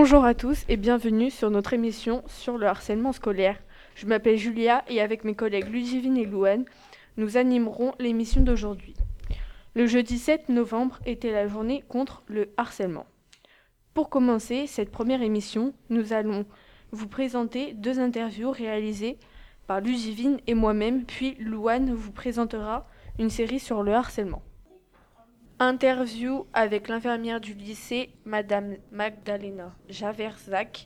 Bonjour à tous et bienvenue sur notre émission sur le harcèlement scolaire. Je m'appelle Julia et avec mes collègues Ludivine et Louane, nous animerons l'émission d'aujourd'hui. Le jeudi 7 novembre était la journée contre le harcèlement. Pour commencer cette première émission, nous allons vous présenter 2 interviews réalisées par Ludivine et moi-même, puis Louane vous présentera une série sur le harcèlement. Interview avec l'infirmière du lycée, Madame Magdalena Javerzac.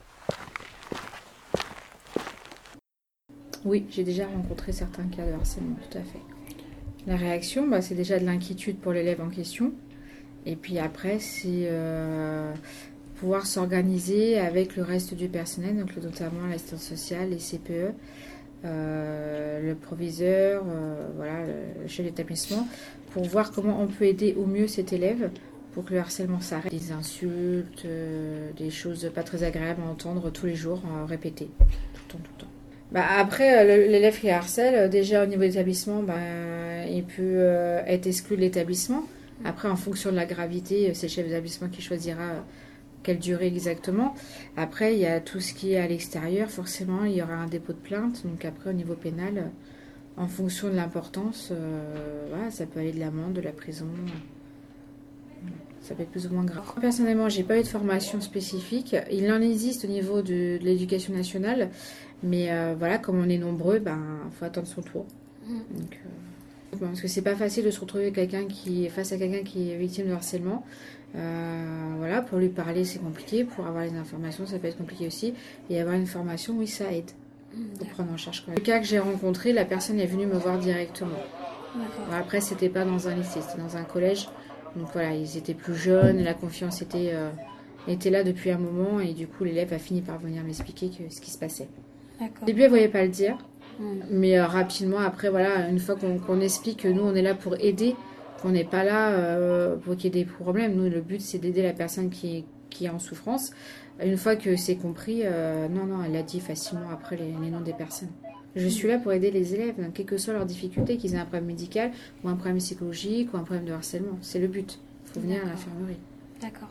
Oui, j'ai déjà rencontré certains cas de harcèlement, tout à fait. La réaction, c'est déjà de l'inquiétude pour l'élève en question. Et puis après, c'est pouvoir s'organiser avec le reste du personnel, donc notamment l'assistante sociale, les CPE, le proviseur, le chef d'établissement, pour voir comment on peut aider au mieux cet élève pour que le harcèlement s'arrête. Des insultes, des choses pas très agréables à entendre tous les jours, répétées, tout le temps. Après, l'élève qui harcèle, déjà au niveau de l'établissement, il peut être exclu de l'établissement. Après, en fonction de la gravité, c'est le chef d'établissement qui choisira quelle durée exactement. Après, il y a tout ce qui est à l'extérieur. Forcément, il y aura un dépôt de plainte. Donc après, au niveau pénal, en fonction de l'importance, ça peut aller de l'amende, de la prison. Ça peut être plus ou moins grave. Personnellement, j'ai pas eu de formation spécifique. Il en existe au niveau de l'éducation nationale. Mais comme on est nombreux, faut attendre son tour. Donc, parce que c'est pas facile de se retrouver face à quelqu'un qui est victime de harcèlement. Pour lui parler, c'est compliqué. Pour avoir les informations, ça peut être compliqué aussi. Et avoir une formation, oui, ça aide pour prendre en charge. Le cas que j'ai rencontré, la personne est venue me voir directement. Après, c'était pas dans un lycée, c'était dans un collège. Donc voilà, ils étaient plus jeunes, la confiance était là depuis un moment. Et du coup, l'élève a fini par venir m'expliquer ce qui se passait. Au début, elle ne voyait pas le dire, mais rapidement, après, une fois qu'on explique que nous, on est là pour aider, qu'on n'est pas là pour qu'il y ait des problèmes. Nous, le but, c'est d'aider la personne qui est en souffrance. Une fois que c'est compris, non, elle a dit facilement après les noms des personnes. Je suis là pour aider les élèves, quelles que soient leurs difficultés, qu'ils aient un problème médical ou un problème psychologique ou un problème de harcèlement. C'est le but. Il faut venir à l'infirmerie. D'accord.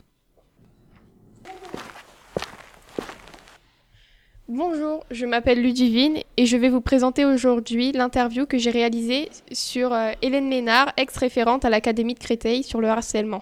Bonjour, je m'appelle Ludivine et je vais vous présenter aujourd'hui l'interview que j'ai réalisée sur Hélène Lénard, ex-référente à l'Académie de Créteil sur le harcèlement.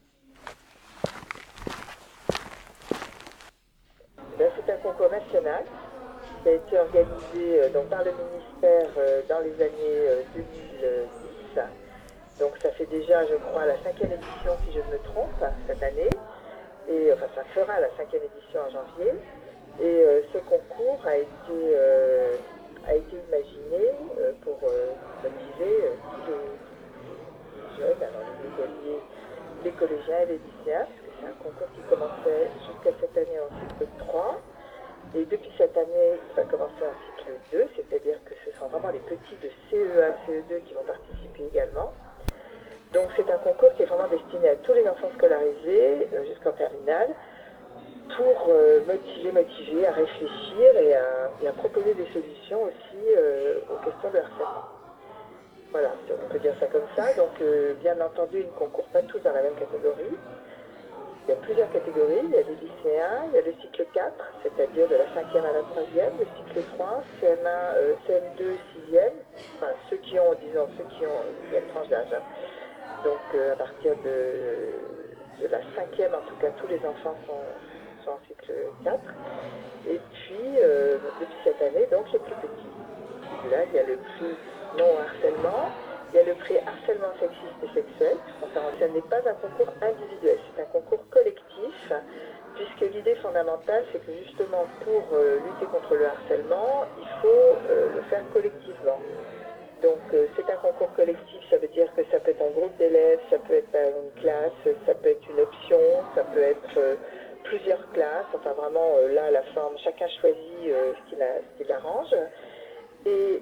C'est un concours national qui a été organisé par le ministère dans les années 2010. Donc ça fait déjà, je crois, la 5e édition, si je ne me trompe, cette année. Et ça fera la 5e édition en janvier. Et ce concours a été imaginé pour motiver tous les jeunes, alors les collégiens et les lycéens, parce que c'est un concours qui commençait jusqu'à cette année en cycle 3. Et depuis cette année, il va commencer en cycle 2, c'est-à-dire que ce sont vraiment les petits de CE1, CE2 qui vont participer également. Donc c'est un concours qui est vraiment destiné à tous les enfants scolarisés jusqu'en terminale, pour motiver à réfléchir et à proposer des solutions aussi aux questions de harcèlement. Voilà, on peut dire ça comme ça. Donc, bien entendu, ils ne concourent pas tous dans la même catégorie. Il y a plusieurs catégories. Il y a les lycéens, il y a le cycle 4, c'est-à-dire de la 5e à la 3e, le cycle 3, CM1, CM2, 6e, enfin, ceux qui ont une tranche d'âge. Donc, à partir de la 5e, en tout cas, tous les enfants sont en cycle 4. Et puis, depuis cette année, donc, les plus petits. Là, il y a le prix non-harcèlement, il y a le prix harcèlement sexiste et sexuel. Enfin, ce n'est pas un concours individuel, c'est un concours collectif, puisque l'idée fondamentale, c'est que justement, pour lutter contre le harcèlement, il faut le faire collectivement. Donc, c'est un concours collectif, ça veut dire que ça peut être un groupe d'élèves, ça peut être une classe, ça peut être une option, ça peut être plusieurs classes, enfin vraiment là la forme, chacun choisit ce qu'il arrange. Et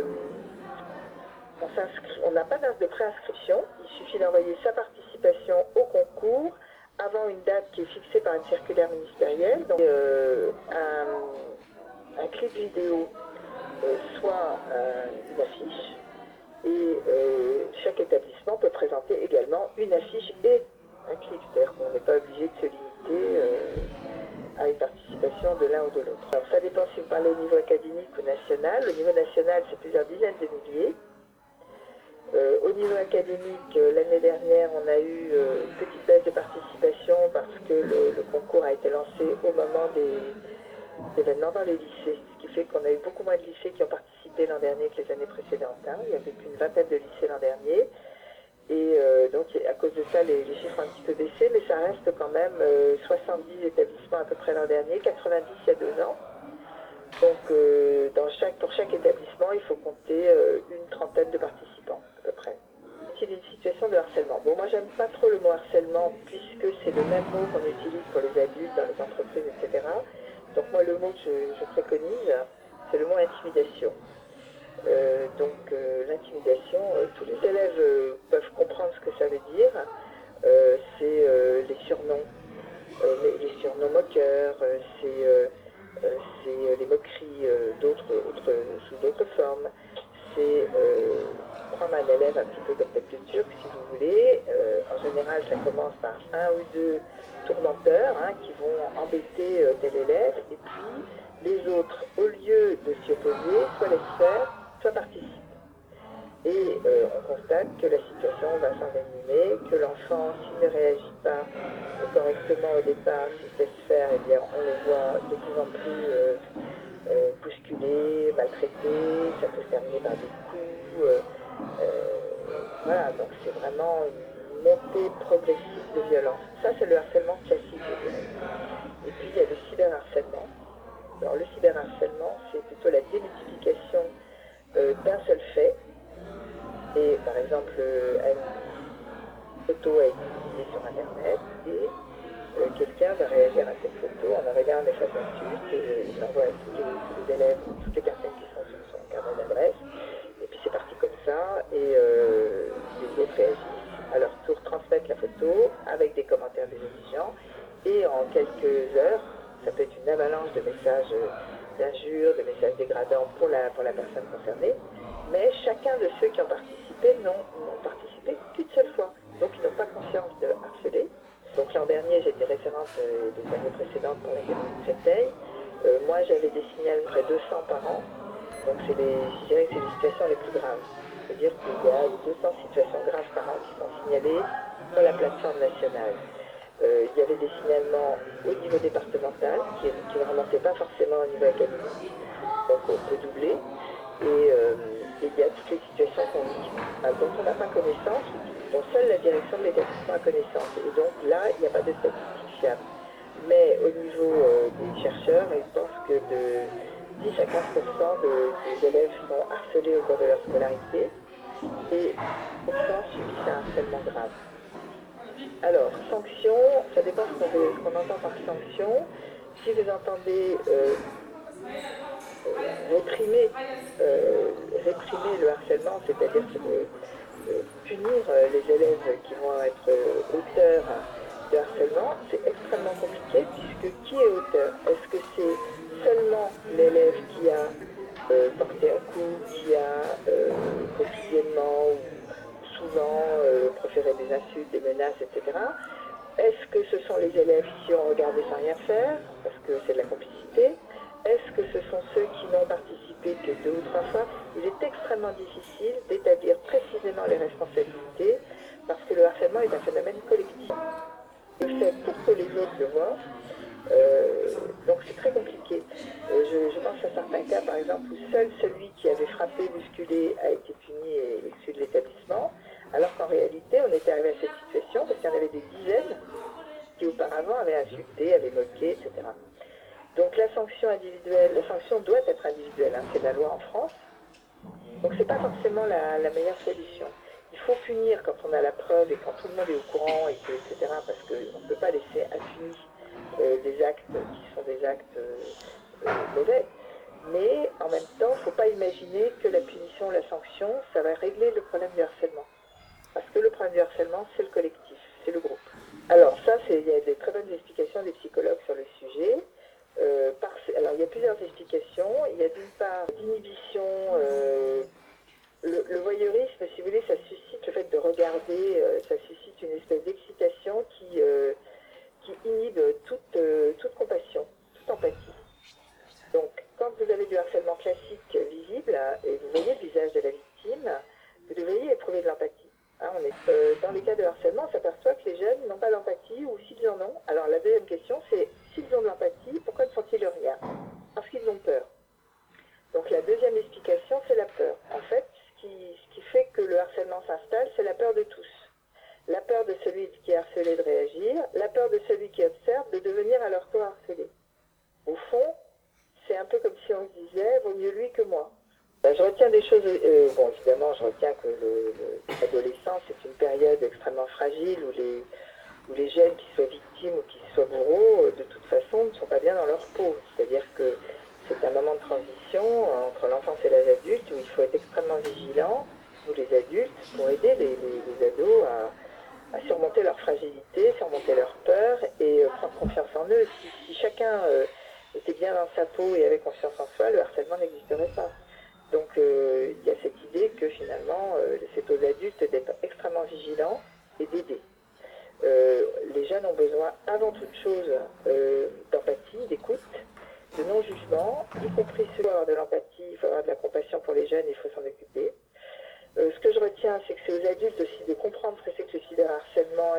on n'a pas d'âge de préinscription, il suffit d'envoyer sa participation au concours avant une date qui est fixée par une circulaire ministérielle. Donc un clip vidéo, soit une affiche, et chaque établissement peut présenter également une affiche et un clip, c'est-à-dire qu'on n'est pas obligé de se limiter situation de l'un ou de l'autre. Alors ça dépend si vous parlez au niveau académique ou national. Au niveau national, c'est plusieurs dizaines de milliers. Au niveau académique, l'année dernière, on a eu une petite baisse de participation parce que le concours a été lancé au moment des événements dans les lycées, ce qui fait qu'on a eu beaucoup moins de lycées qui ont participé l'an dernier que les années précédentes. Hein. Il y avait qu'une vingtaine de lycées l'an dernier. Et donc, à cause de ça, les chiffres ont un petit peu baissé, mais ça reste quand même 70 établissements à peu près l'an dernier, 90 il y a 2 ans. Donc, pour chaque établissement, il faut compter une trentaine de participants, à peu près. C'est une situation de harcèlement. Bon, moi, j'aime pas trop le mot harcèlement, puisque c'est le même mot qu'on utilise pour les adultes dans les entreprises, etc. Donc, moi, le mot que je préconise, c'est le mot intimidation. L'intimidation, tous les élèves peuvent comprendre ce que ça veut dire. C'est les surnoms moqueurs, c'est les moqueries sous d'autres formes. C'est prendre un élève un petit peu comme tête de turc, si vous voulez. En général, ça commence par un ou deux tourmenteurs qui vont embêter tel élève, et puis les autres, au lieu de s'y opposer, soit laissent faire, soit participent. Et on constate que la situation va s'envenimer, que l'enfant, s'il ne réagit pas correctement au départ, s'il se laisse faire, eh bien, on le voit de plus en plus bousculé, maltraité, ça peut se terminer par des coups. Voilà, donc c'est vraiment une montée progressive de violence. Ça, c'est le harcèlement classique, je dirais. Et puis, il y a le cyberharcèlement. Alors, le cyberharcèlement, c'est plutôt la démultiplication d'un seul fait. Et par exemple, une photo a été publiée sur Internet et quelqu'un va réagir à cette photo en envoyant un message d'insulte, il l'envoie à tous les élèves, toutes les personnes qui sont sur son carnet d'adresse, et puis c'est parti comme ça, et les autres réagissent, à leur tour transmettent la photo avec des commentaires désobligeants, et en quelques heures, ça peut être une avalanche de messages d'injures, de messages dégradants pour la personne concernée, mais chacun de ceux qui ont participé n'ont participé qu'une seule fois. Donc ils n'ont pas conscience de harceler. Donc l'an dernier, j'étais référente des années précédentes pour l'Académie de Créteil. Moi, j'avais des signalements près de 200 par an. Donc je dirais que c'est les situations les plus graves. C'est-à-dire qu'il y a 200 situations graves par an qui sont signalées sur la plateforme nationale. Il y avait des signalements au niveau départemental qui ne remontaient pas forcément au niveau académique. Donc on peut doubler. Et il y a toutes les situations qu'on vit, dont on n'a pas connaissance, dont seule la direction de l'établissement a connaissance. Et donc là, il n'y a pas de statistique fiable. Mais au niveau des chercheurs, ils pensent que de 10 à 15% des élèves sont harcelés au cours de leur scolarité et pourtant subissent un harcèlement grave. Alors, sanction, ça dépend ce qu'on entend par sanction. Si vous entendez réprimer le harcèlement, c'est-à-dire punir les élèves qui vont être auteurs de harcèlement, c'est extrêmement compliqué puisque qui est auteur? Est-ce que c'est seulement l'élève qui a porté un coup, qui a quotidiennement ou souvent proféré des insultes, des menaces, etc. Est-ce que ce sont les élèves qui ont regardé sans rien faire, parce que c'est de la complicité? Est-ce que ce sont ceux qui n'ont participé que 2 ou 3 fois? Il est extrêmement difficile d'établir précisément les responsabilités parce que le harcèlement est un phénomène collectif. Il est fait pour que les autres le voient. Donc c'est très compliqué. Je pense à certains cas, par exemple, où seul celui qui avait frappé, bousculé, a été puni et exclu de l'établissement, alors qu'en réalité, on était arrivé à cette situation parce qu'il y en avait des dizaines qui auparavant avaient insulté, avaient moqué, etc. Donc la sanction individuelle, la sanction doit être individuelle, c'est la loi en France. Donc c'est pas forcément la meilleure solution. Il faut punir quand on a la preuve et quand tout le monde est au courant, etc. Parce qu'on ne peut pas laisser impunis des actes qui sont des actes mauvais. Mais en même temps, il ne faut pas imaginer que la punition, la sanction, ça va régler le problème du harcèlement. Parce que le problème du harcèlement, c'est le collectif, c'est le groupe. Alors ça, il y a des très bonnes explications des psychologues sur le sujet. Alors il y a plusieurs explications. Il y a d'une part l'inhibition, le voyeurisme, si vous voulez, ça suscite le fait de regarder, ça suscite une espèce d'excitation qui inhibe toute compassion, toute empathie. Donc, quand vous avez du harcèlement classique visible, et vous voyez le visage de la victime, vous devriez éprouver de l'empathie. Dans les cas de harcèlement, on s'aperçoit que les jeunes n'ont pas d'empathie, ou s'ils en ont. Alors, la deuxième question, c'est s'ils ont de l'empathie, pourquoi ne font-ils rien? Parce qu'ils ont peur. Donc, la deuxième explication, c'est la peur. En fait, ce qui fait que le harcèlement s'installe, c'est la peur de tous. La peur de celui qui est harcelé de réagir, la peur de celui qui observe de devenir à leur tour harcelé. Au fond, c'est un peu comme si on se disait « vaut mieux lui que moi ». Je retiens des choses, évidemment, je retiens que l'adolescence est une période extrêmement fragile où les jeunes, qui soient victimes ou qui soient bourreaux, de toute façon, ne sont pas bien dans leur peau. C'est-à-dire que c'est un moment de transition entre l'enfance et l'âge adulte où il faut être extrêmement vigilant, nous les adultes, pour aider les ados à surmonter leur fragilité, surmonter leur peur et prendre confiance en eux. Si chacun était bien dans sa peau et avait confiance en soi, le harcèlement n'existerait pas. Donc il y a cette idée que finalement c'est aux adultes d'être extrêmement vigilants et d'aider. Les jeunes ont besoin avant toute chose d'empathie, d'écoute, de non-jugement, y compris ceux qui avoir de l'empathie, il faut avoir de la compassion pour les jeunes, il faut s'en occuper. Ce que je retiens, c'est que c'est aux adultes aussi de comprendre ce que c'est que le cyberharcèlement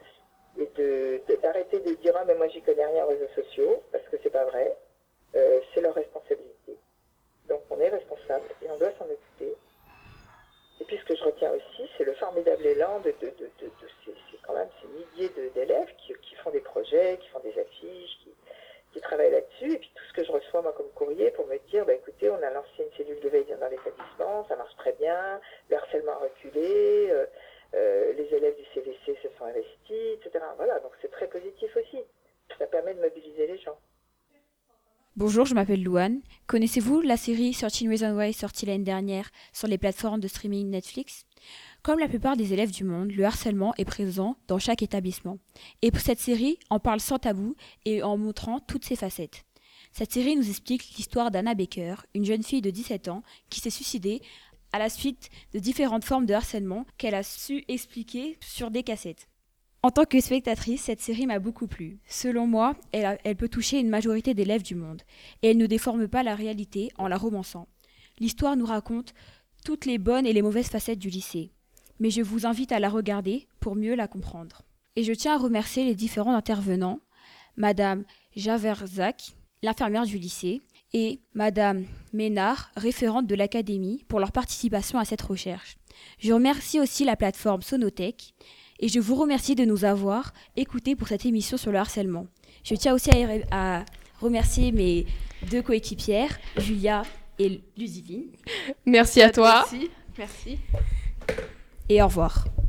et d'arrêter de dire « Ah, mais moi j'y connais rien aux réseaux sociaux », parce que c'est pas vrai, c'est leur responsabilité. Donc on est responsable et on doit s'en occuper. Et puis ce que je retiens aussi, c'est le formidable élan de quand même ces milliers d'élèves qui font des projets, qui font des affiches, qui travaillent là-dessus. Et puis tout ce que je reçois moi comme courrier pour me dire, écoutez, on a lancé une cellule de veille dans l'établissement, ça marche très bien, le harcèlement a reculé, les élèves du CVC se sont investis, etc. Voilà, donc c'est très positif aussi. Ça permet de mobiliser les gens. Bonjour, je m'appelle Louane. Connaissez-vous la série 13 Reasons Why sortie l'année dernière sur les plateformes de streaming Netflix? Comme la plupart des élèves du monde, le harcèlement est présent dans chaque établissement. Et pour cette série, on parle sans tabou et en montrant toutes ses facettes. Cette série nous explique l'histoire d'Anna Baker, une jeune fille de 17 ans qui s'est suicidée à la suite de différentes formes de harcèlement qu'elle a su expliquer sur des cassettes. En tant que spectatrice, cette série m'a beaucoup plu. Selon moi, elle peut toucher une majorité d'élèves du monde. Et elle ne déforme pas la réalité en la romançant. L'histoire nous raconte toutes les bonnes et les mauvaises facettes du lycée. Mais je vous invite à la regarder pour mieux la comprendre. Et je tiens à remercier les différents intervenants, Madame Javerzak, l'infirmière du lycée, et Madame Ménard, référente de l'académie, pour leur participation à cette recherche. Je remercie aussi la plateforme Sonotech, et je vous remercie de nous avoir écoutés pour cette émission sur le harcèlement. Je tiens aussi à remercier mes deux coéquipières, Julia et Ludivine. Merci à toi. Merci. Et au revoir.